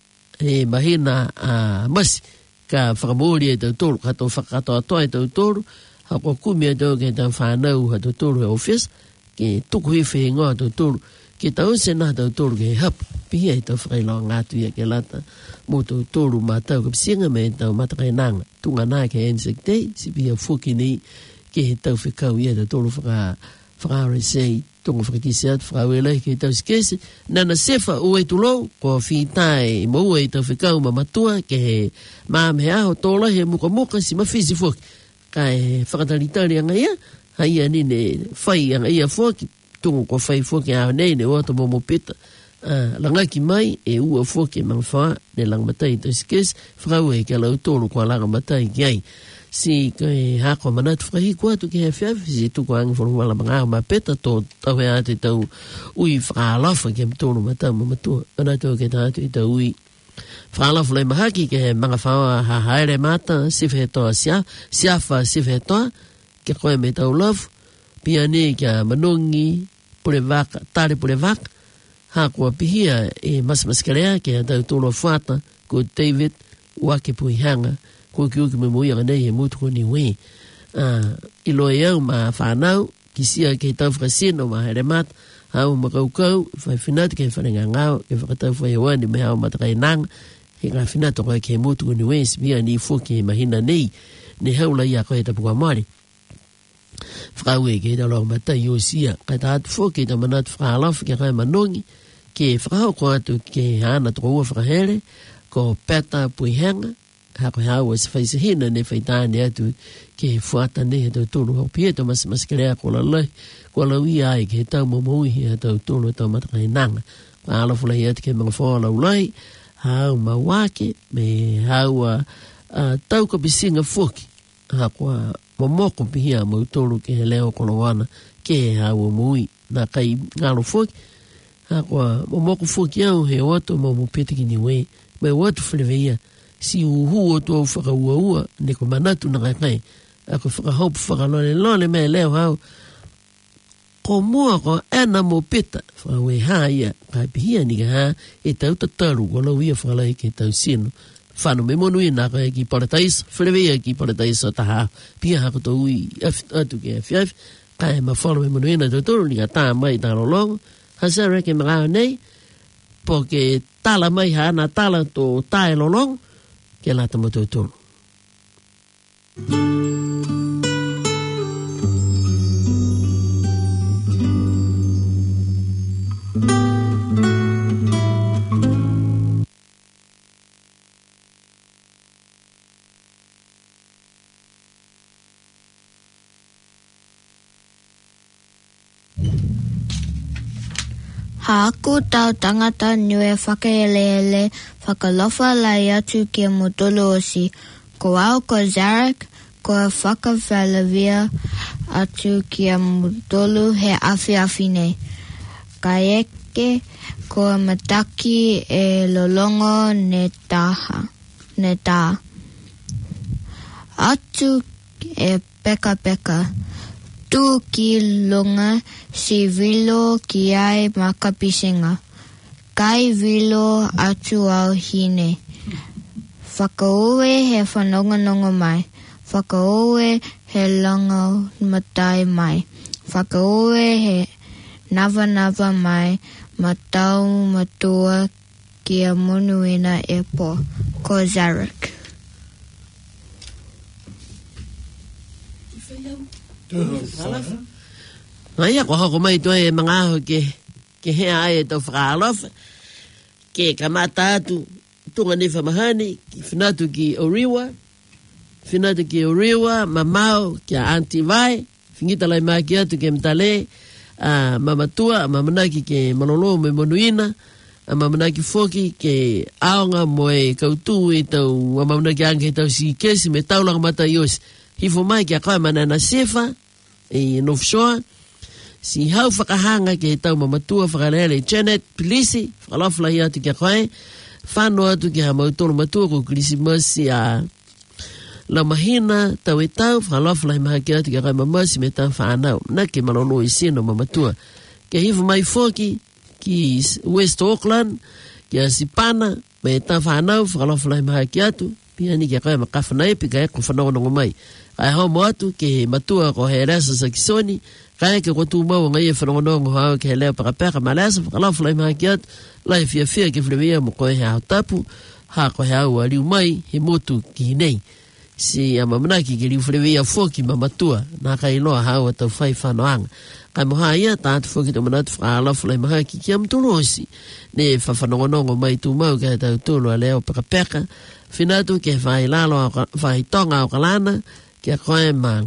e mahina a uh, masi ka whakamori e tau toro, kato whakato atoa e tau toro, hako kumi e tau ke tau whanau ha tau toro e office, ke tuku hi whi ngoa tau toro, ke tau se na tau toro ke hap, pihia e tau whakailo ngātu ia ke lata, mo tau toro ma tau kapsinga me tau matakai nanga, tunga nā ke Anzac Day, si pihia whuki ni, ke he tau whikau ia tau toro whaka whakaare sei, tonga whakakisi atu, whakawe lai ke tau sikesi, nana sefa ue tulou, ko whitae mo ue tau whikau ma matua, ke he maame aho tōla he muka muka si mawhisi fuki, ka he whakataritari anga ia, hai ani ne whai anga ia fuki, tonga ko whai fuki aho nei ne oata mo mo pita, Uh, langaki mai e ua fuki mang whaa ne lang matai tau sikesi whakaue ke lau tōlu kua langa matai ki ai si koe hako manatu whakahiku atu ki hea whiawhi si tuku angi wharuwala mga aho mapeta tō tau hea atu tau ui whakalafa ki am tōlu matau mamatua anatu ke tā atu i tau ui whakalafa lai mahaki ke he mga whaoa ha haere mata siwhe toa siafa siwhe toa ke koe me tau lafu pia ne kia manongi pule waka, tare pule waka ha kua pihia e masmaskarea ke a tau tōlo whata ko David wake puihanga ko ki uki me muia nei e mutu ko ni we uh, i loe au ma whanau ki sia ke tau whakasino ma here mat hau makaukau whai whinatu ke whanenga ngau ke whakatau whai wani me hau matakai nang he ngā whinatu koe ke mutu ko ni we sibia ni fuki mahina nei ne haula ia koe tapukua mari whakaue ke tau lau matai o sia kai ta atu fuki ta manatu whakalafu ke kai manongi ke whakahau ko atu ke hana toko ua whakahere, ko peta puihenga, hako hau e whaisahina ne whaitane atu ke whuata ne he tau tōru hau pieto mas maskarea ko la lai, ko la ui ai ke he tau momoui he tau tōru tau matakai nanga. Ka alafu lai atu ke mga whaola ulai, hau mawake, me hau a uh, tau ka bisinga fuki, hako a momoko pihia mau tōru ke he leo kolowana, ke he hau mui, na kai ngalo fuki, Akwa momoko fuki au he oto mo mo pete ki ni we me oto fleveia si uhu oto au whaka ua ua ne ko manatu na kai kai ako whaka hopu whaka lone lone me leo hau ko mua ko ena mo peta whaka we haa ia kai pihia ni ka haa e tau tataru ko lau ia whaka lai ke tau sino whanu me monu ina kai ki parataisa fleveia ki parataisa taha pia hako to ui atu ke fiaf kai ma whanu me monu ina tatoru ni ka taa mai ta lolongo Hasara ke mga nei, po ke tala mai ha na tala to tae lolong, ke lata mo tūtūru. Hāku tau tangata niue whakaeleele whakalofa lai atu ki mutolo osi. Ko au ko Zarek, ko whakawhalavia atu ki mutolo he awhi awhi nei. Ka eke ko mataki e lolongo ne taha, ne tā. Atu e peka peka. Tu ki lunga si vilo ki ai makapisinga. Kai vilo atu au hine. Whakaoe he whanonganonga mai. Whakaoe he langa matai mai. Whakaoe he nava nava mai. Matau matua ki a munuina e po. Ko Zarek. Ngai ako hako mai toa e mga aho ke, ke hea ai e tau whakaalofa, ke kamata atu tunga ne whamahani, ki whinatu ki Oriwa, whinatu ki Oriwa, mamau ki a Auntie Vai, whingita lai maki atu ke mtale, a mamatua, a mamanaki ke malolo me monuina, a mamanaki foki ke aonga mo e kautu e tau, a mamanaki anke tau si kesi me taulanga mata yosi. Hifo mai ki a koe manana sefa, e North Shore, si hau whakahanga ke tau mamatua whakarele Janet Pilisi, whakalofla hi atu ki a koe, whano atu ki ha mautolo matua ko Christmas a la mahina, tau e tau, whakalofla hi maha ki atu ki a koe mamasi me tau whanau, na ke malolo i sino mamatua. Ke hifo mai foki ki West Auckland, ki a Sipana, me tau whanau, whakalofla hi maha ki atu, pia ni ki a koe makawhanai, pika e ko whanau nongo mai. Ai hau mo atu ke matua ko he resa sa kisoni, kai ke ko tu mau ngai e whanongonongo hau ke he leo pakapeka malasa, whakalawha lai maha ki atu, lai fia fia ke whirewea mo koe he hau tapu, ha ko he au a liu mai, he motu ki nei. si a mamanaki ke liu frevia foki mamatua na kai loa hawa tau whai whanoanga. Kai moha ia tātu foki tau manatu whaalafu lai mahaki ki am tulosi. Ne whawhanongonongo mai tu mau kai tau tulu a leo peka peka. Finatu ke whai lalo whai tonga o kalana ke a koe mang.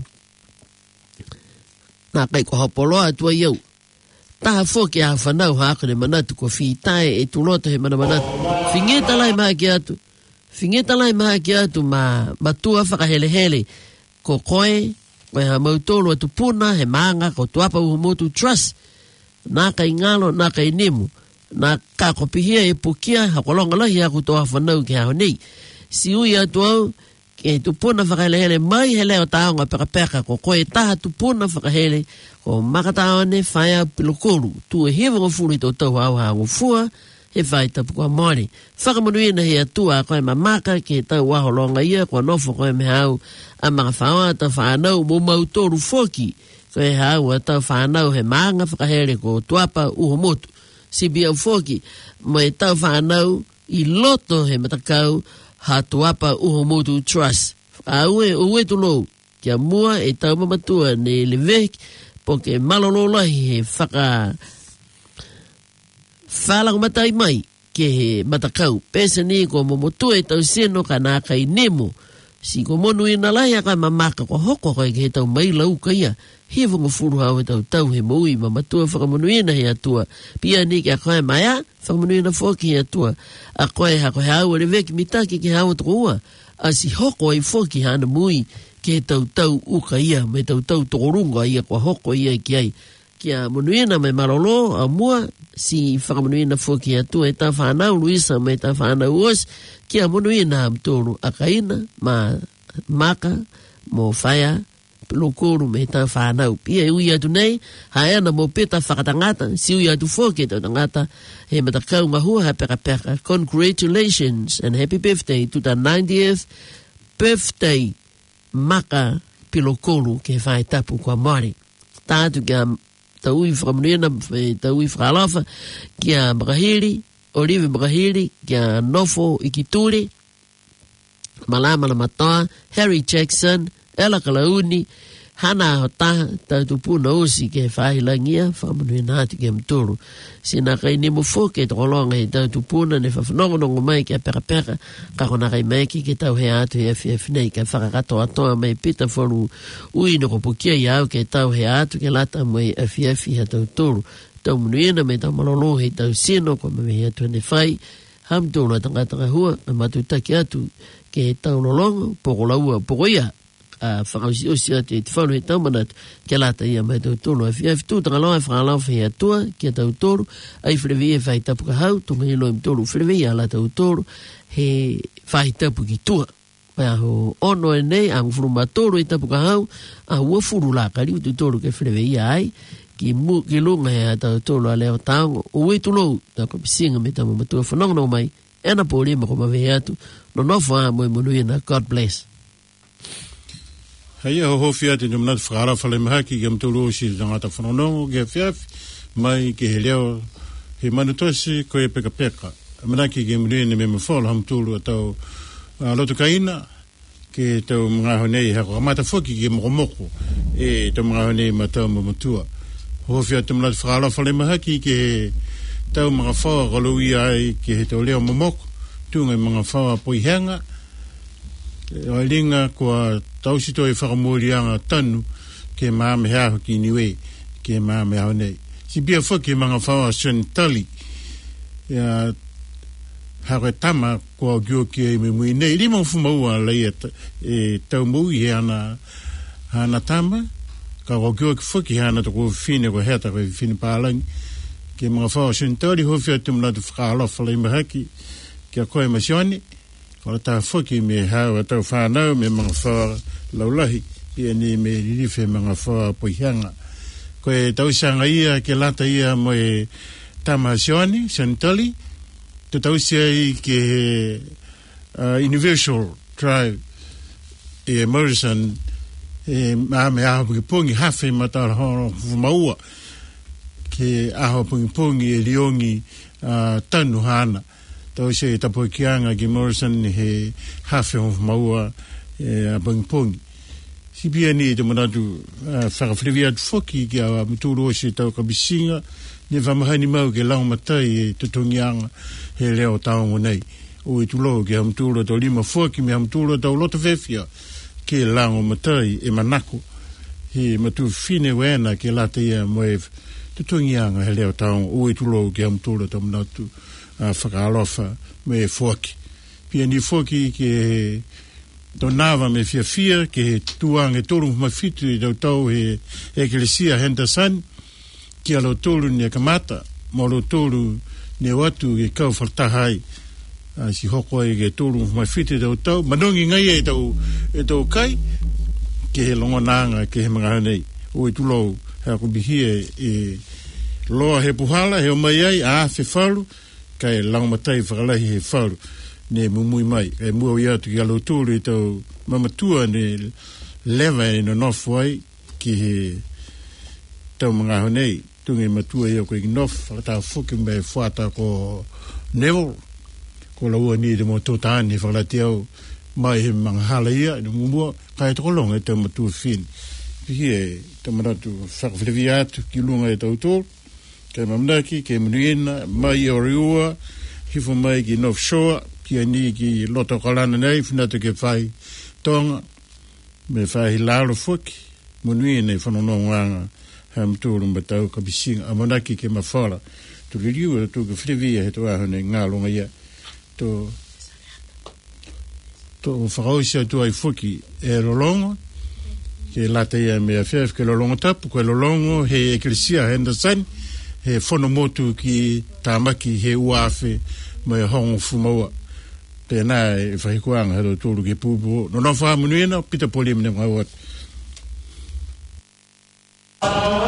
Nā kai ko hapoloa tua iau. Taha foki a whanau hako ne manatu ko whitae e tuloto he mana manatu. Whingeta lai mahaki atu. Whingeta lai mahaki atu ma matua whakahelehele ko koe, koe ha mautolo atu puna he maanga ko tuapa uhumotu trust. Nā kai ngalo, nā kai nimu. Nā ka kopihia e pukia hakolonga lahi aku toa whanau ki hao nei. Si ui atu au, ke tupuna whakahelehele mai he leo taonga peka peka ko koe taha tupuna whakahele ko makataone whaia pilokolu. Tu e hewa ngofuri tau tau au ha ngofua he whai tapu kua mori. Whakamunuina he atua koe mamaka ke tau waholonga ia kua nofo koe me hau a mga whaoa tau whanau mo mautoru foki koe hau a tau whanau he maanga whakahele ko tuapa uhomotu. Si bia foki mo e tau whanau i loto he matakau ha tuapa uhomotu trust. Aue uwe tulo kia mua e tau mamatua ne levek po ke malololahi he whaka whalang matai mai ke he matakau. Pesa ni ko momotua e tau seno ka nā kai nemo. Si ko monu ina lai a kai mamaka ko hoko kai ke he tau mai lau kaia. He whango furu hau e tau tau he moui mamatua whakamonu ina he atua. Pia ni ke a koe mai a whakamonu ina foki he atua. A koe ha koe hau e veki mitaki ke hau toko ua. A si hoko ai foki hana mui ke tau tau uka ia, me tau tau tokorunga ia kua hoko ia ki ai. Kia monuina me marolo a mua, si whakamonuina foki atua e ta whanau luisa me ta whanau os, kia monuina am tōru a kaina, ma maka, mo whaia, pilokoro me ta whanau. Pia ui atu nei, haena mo peta whakatangata, si ui atu foki tau tangata, he matakau ngahua ha peka peka. Congratulations and happy birthday to the ninetieth birthday maka pilokolu ke whae tapu kua mori. Tātu kia taui whakamunena, taui whakalafa, kia makahiri, Olive makahiri, kia nofo ikituri, malama na matoa, Harry Jackson, Ella Kalauni, hana hota tautu puna osi ke whahi langia, whakamunena ati ke mtoro. Sina kai nemo foke to kolonga he tautu puna ne whawhanongonongo mai kia peka peka, kako na kai maiki ke tau he atu he F F nei, ka whakakato atoa mai pita wharu ui no kopukia i au ke tau he atu ke lata mai F F i ha tau toro. Tau munuina me tau malolo he tau sino kwa me he atu ane whai, ham tōna tangatanga hua, na matutaki atu ke he tau lolongo, poko laua, poko ia. a whakausi osi atu e te whanu he taumanatu kia lata ia mai tau tōru. Ai whiai whitu tangaloa e whakalao whi atua kia tau tōru, ai whirewi e whai tapu ka hau, tonga hilo im tōru whirewi a la tau tōru, he whai tapu ki tua. Mai aho ono e nei, a ngufuru ma tōru e tapu ka hau, a ua furu la kari utu tōru ke whirewi a ai, ki mu ki lunga he a tau tōru a leo taongo, o wei tulou, ta ko pisinga me tamu matua whanongono mai, ena pōri ma ko mawehe atu, no nofo a moe monuia na God bless. Hei aho hofi ati ni manat whakara whale mahaki ki amtulu o si tangata whanonongo ki a whiawhi mai ki he leo he manutosi ko e peka peka. Manaki ki mrui ni me mawhala hamtulu a tau loto kaina ki tau mga honei hako. Amata whoki ki mokomoko e tau mga honei ma tau mamatua. Hofi ati manat whakara whale mahaki ki he tau mga whawa kalui ai ki he tau leo mamoko. Tunga mga whawa poihenga. O linga kua tausito e whakamurianga tanu ke maame hao ki niwe ke maame hao nei. Si bia whaki mga whawa sentali ia hako e tama kua gio ki e me mui nei. Rima ufumaua lei e tau mui he ana hana tama ka kua gio ki whaki hana to kua whine kua heta kua whine pālangi ke mga whawa sentali hofi atu mnatu whakalofa lei mahaki ki a koe masione. Kora tā whoki me hau a tau whanau me mga whawa laulahi ia ni me ririwhe mga whawa poihanga. Koe tausanga ia ke lata ia mo e tamahasioni, Santali, tu tausia i ke uh, Universal Drive e Morrison e maame aho pungi pungi hawhi matara hono fumaua ke aho pungi pungi e riongi uh, tanu hana. Tau se tapu kianga ki Morrison he hawhi o maua e a pangpongi si pia ni te manatu whakawhiriwiat whoki ki a muturo o se tau kabisinga ni whamahani mau ke lau matai e tutungianga he leo taongo nei o i tulo ke a muturo tau lima whoki me a muturo tau lota whewhia ke lau matai e manako he matu fine wena ke lata ia moe tutungianga he leo taongo o i tulo ke a muturo tau manatu whakaalofa me whoki pia ni whoki ke Donava me fia fia ke tuang e tolu mafitu i tau tau he ekelesia Henderson ki alo tolu ni kamata mo lo tolu ne watu ke kau fartahai si hoko e ke tolu mafitu i tau tau manongi ngai e tau e tau kai ke he longonanga ke he mga hanei o i tulo he ako bihie e loa he puhala he o mai ai a fe falu kai langmatai whakalahi he falu ne mumui mai e mua ia tu ki alo tūru i tau mamatua ne lewa e no nofwai ki he tau mga honei tungi matua ia koe ki nof whakata whuki me whata ko Neville ko la ua ni te mo tōtāni whakalati au mai he mga hala ia ne mumua kai toko longa e tau matua fin ki he tau maratu whakawhirewi atu ki lunga e tau tōru kai mamnaki ke munuina mai o riua hifo mai ki North Shore ki ani ki loto kalana nei finata ke whai tonga me whai lalo whuki munui nei whanono nganga ham tūru mbatau ka bisinga amanaki ke mawhara tu ririu tu ka whiriwia he tu ahone ngā longa ia tu tu whakaosia tu ai whuki e rolongo ke lata ia mea whiaf ke rolongo tapu ke rolongo he eklesia Henderson he whanomotu ki tāmaki he uafe mai hongo fumaua pena e whahikuanga hero tūru ke pūpū. No no whahamunuena, pita poli mne mga wat.